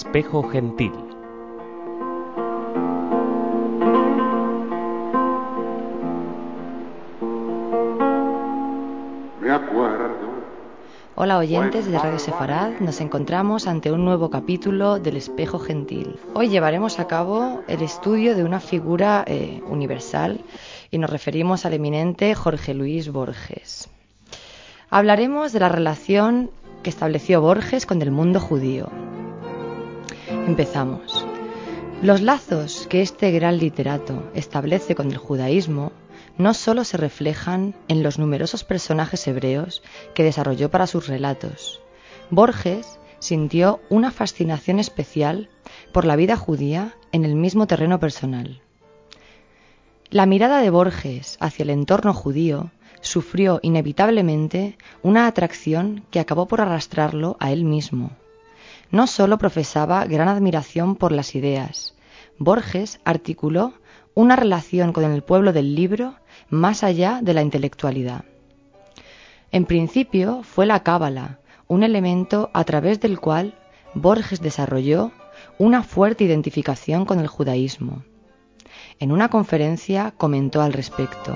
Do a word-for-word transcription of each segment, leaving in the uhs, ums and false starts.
espejo gentil. Me acuerdo. Hola oyentes de Radio Sefarad, nos encontramos ante un nuevo capítulo del Espejo Gentil. Hoy llevaremos a cabo el estudio de una figura eh, universal y nos referimos al eminente Jorge Luis Borges. Hablaremos de la relación que estableció Borges con el mundo judío. Empezamos. Los lazos que este gran literato establece con el judaísmo no solo se reflejan en los numerosos personajes hebreos que desarrolló para sus relatos. Borges sintió una fascinación especial por la vida judía en el mismo terreno personal. La mirada de Borges hacia el entorno judío sufrió inevitablemente una atracción que acabó por arrastrarlo a él mismo. No solo profesaba gran admiración por las ideas, Borges articuló una relación con el pueblo del libro más allá de la intelectualidad. En principio fue la cábala, un elemento a través del cual Borges desarrolló una fuerte identificación con el judaísmo. En una conferencia comentó al respecto: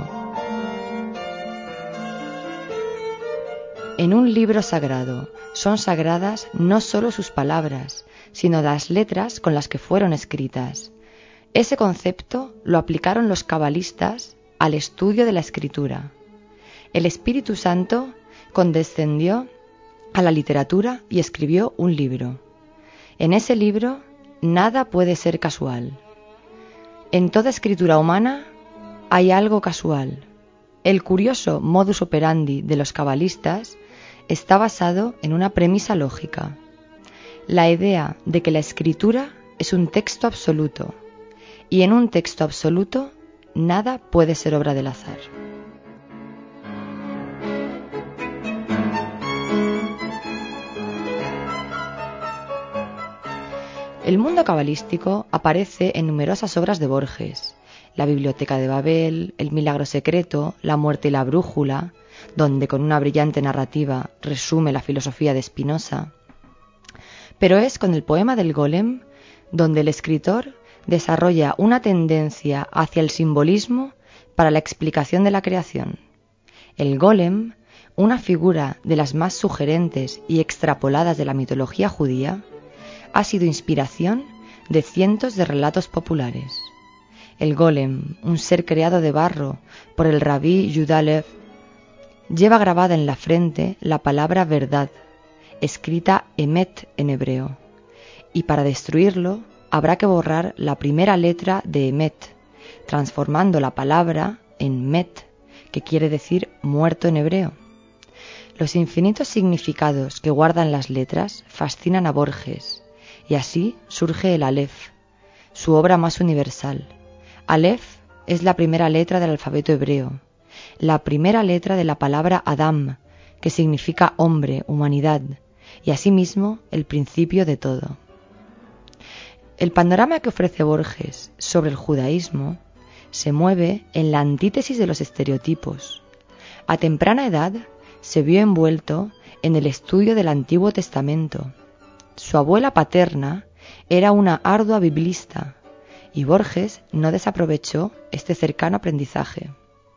en un libro sagrado son sagradas no solo sus palabras, sino las letras con las que fueron escritas. Ese concepto lo aplicaron los cabalistas al estudio de la escritura. El Espíritu Santo condescendió a la literatura y escribió un libro. En ese libro nada puede ser casual. En toda escritura humana hay algo casual. El curioso modus operandi de los cabalistas está basado en una premisa lógica: la idea de que la escritura es un texto absoluto, y en un texto absoluto nada puede ser obra del azar. El mundo cabalístico aparece en numerosas obras de Borges: La Biblioteca de Babel, El Milagro Secreto, La Muerte y la Brújula, donde con una brillante narrativa resume la filosofía de Spinoza. Pero es con el poema del Golem donde el escritor desarrolla una tendencia hacia el simbolismo para la explicación de la creación. El Golem, una figura de las más sugerentes y extrapoladas de la mitología judía, ha sido inspiración de cientos de relatos populares. El Golem, un ser creado de barro por el rabí Yehuda Lev, lleva grabada en la frente la palabra verdad, escrita emet en hebreo, y para destruirlo habrá que borrar la primera letra de emet, transformando la palabra en met, que quiere decir muerto en hebreo. Los infinitos significados que guardan las letras fascinan a Borges, y así surge el Aleph, su obra más universal. Aleph es la primera letra del alfabeto hebreo, la primera letra de la palabra Adam, que significa hombre, humanidad, y asimismo el principio de todo. El panorama que ofrece Borges sobre el judaísmo se mueve en la antítesis de los estereotipos. A temprana edad se vio envuelto en el estudio del Antiguo Testamento. Su abuela paterna era una ardua biblista y Borges no desaprovechó este cercano aprendizaje.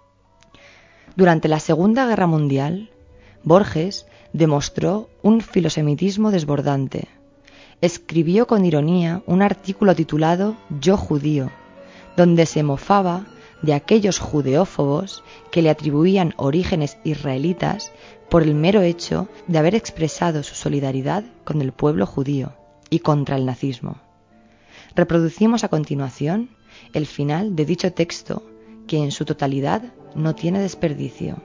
Durante la Segunda Guerra Mundial, Borges demostró un filosemitismo desbordante. Escribió con ironía un artículo titulado Yo judío, donde se mofaba de aquellos judeófobos que le atribuían orígenes israelitas por el mero hecho de haber expresado su solidaridad con el pueblo judío y contra el nazismo. Reproducimos a continuación el final de dicho texto, que en su totalidad no tiene desperdicio.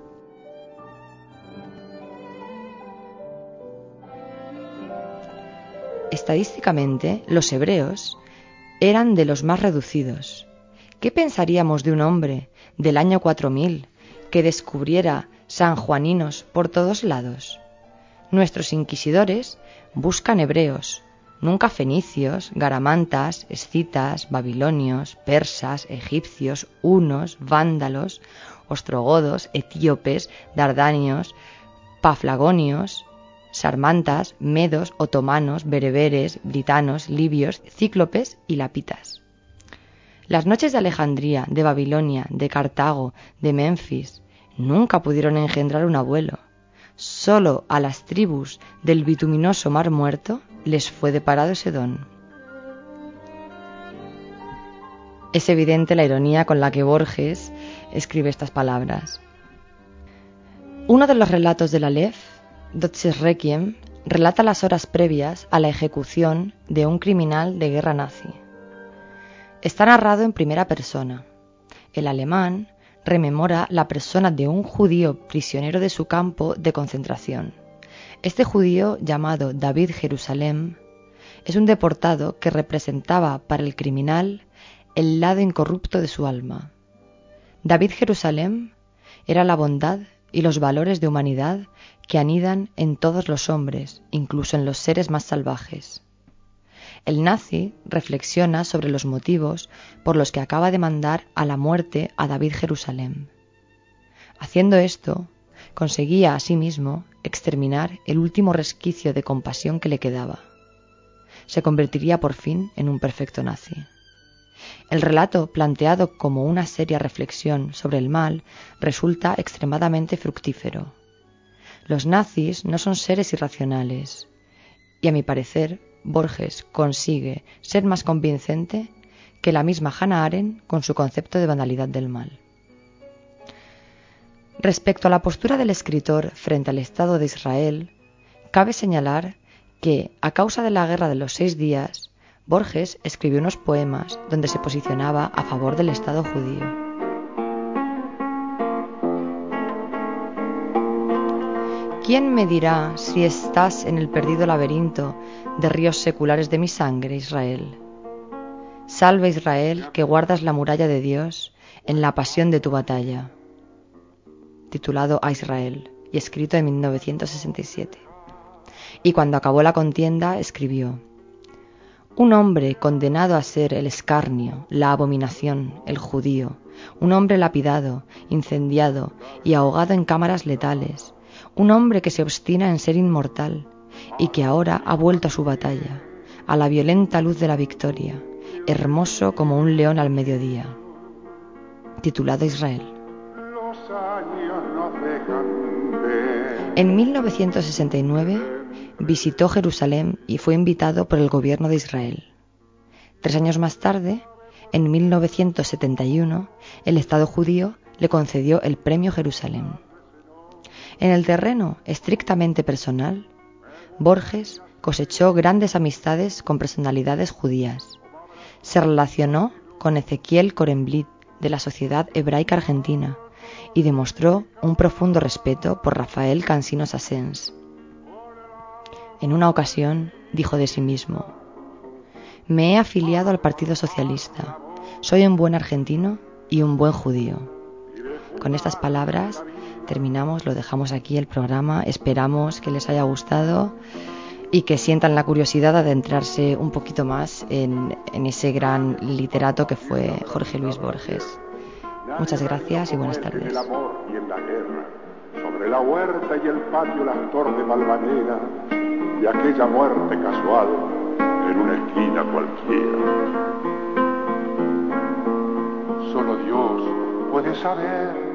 Estadísticamente, los hebreos eran de los más reducidos. ¿Qué pensaríamos de un hombre del año cuatro mil que descubriera sanjuaninos por todos lados? Nuestros inquisidores buscan hebreos, nunca fenicios, garamantas, escitas, babilonios, persas, egipcios, hunos, vándalos, ostrogodos, etíopes, dardanios, paflagonios, sarmantas, medos, otomanos, bereberes, britanos, libios, cíclopes y lapitas. Las noches de Alejandría, de Babilonia, de Cartago, de Menfis, nunca pudieron engendrar un abuelo. Solo a las tribus del bituminoso Mar Muerto les fue deparado ese don. Es evidente la ironía con la que Borges escribe estas palabras. Uno de los relatos del Aleph, Deutsches Requiem, relata las horas previas a la ejecución de un criminal de guerra nazi. Está narrado en primera persona. El alemán rememora la persona de un judío prisionero de su campo de concentración. Este judío, llamado David Jerusalem, es un deportado que representaba para el criminal el lado incorrupto de su alma. David Jerusalem era la bondad y los valores de humanidad que anidan en todos los hombres, incluso en los seres más salvajes. El nazi reflexiona sobre los motivos por los que acaba de mandar a la muerte a David Jerusalem. Haciendo esto, conseguía asimismo exterminar el último resquicio de compasión que le quedaba. Se convertiría por fin en un perfecto nazi. El relato, planteado como una seria reflexión sobre el mal, resulta extremadamente fructífero. Los nazis no son seres irracionales, y a mi parecer, Borges consigue ser más convincente que la misma Hannah Arendt con su concepto de banalidad del mal. Respecto a la postura del escritor frente al Estado de Israel, cabe señalar que, a causa de la Guerra de los Seis Días, Borges escribió unos poemas donde se posicionaba a favor del Estado judío. ¿Quién me dirá si estás en el perdido laberinto de ríos seculares de mi sangre, Israel? Salve, Israel, que guardas la muralla de Dios en la pasión de tu batalla. Titulado A Israel y escrito en mil novecientos sesenta y siete. Y cuando acabó la contienda escribió: un hombre condenado a ser el escarnio, la abominación, el judío, un hombre lapidado, incendiado y ahogado en cámaras letales, un hombre que se obstina en ser inmortal y que ahora ha vuelto a su batalla, a la violenta luz de la victoria, hermoso como un león al mediodía. Titulado Israel. En mil novecientos sesenta y nueve visitó Jerusalén y fue invitado por el gobierno de Israel. Tres años más tarde, en mil novecientos setenta y uno, el Estado judío le concedió el Premio Jerusalén. En el terreno estrictamente personal, Borges cosechó grandes amistades con personalidades judías. Se relacionó con Ezequiel Korenblit de la Sociedad Hebraica Argentina y demostró un profundo respeto por Rafael Cansino Sassens. En una ocasión dijo de sí mismo: me he afiliado al Partido Socialista, soy un buen argentino y un buen judío. Con estas palabras terminamos, lo dejamos aquí el programa. Esperamos que les haya gustado y que sientan la curiosidad de adentrarse un poquito más en, en ese gran literato que fue Jorge Luis Borges. Muchas gracias y buenas tardes. Sobre la huerta y el patio la torre malvanera y aquella muerte casual en una esquina cualquiera. Solo Dios puede saber